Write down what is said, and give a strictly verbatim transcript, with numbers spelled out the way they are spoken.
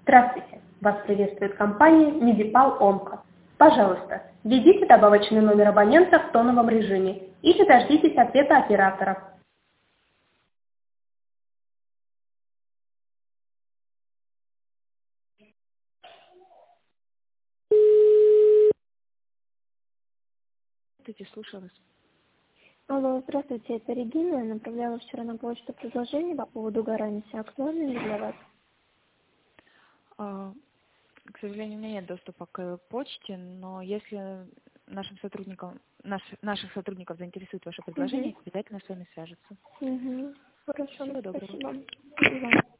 Здравствуйте! Вас приветствует компания Медипал Онко. Пожалуйста, введите добавочный номер абонента в тоновом режиме или дождитесь ответа оператора. Здравствуйте, слушаю вас. Алло, здравствуйте, это Регина. Я направляла вчера на почту предложение по поводу гарантии. Актуально ли для вас? А, К сожалению, у меня нет доступа к почте, но если нашим сотрудникам, наш, наших сотрудников заинтересует ваше предложение, Угу. обязательно с вами свяжутся. Угу. Хорошо, Всего доброго. спасибо. И вам.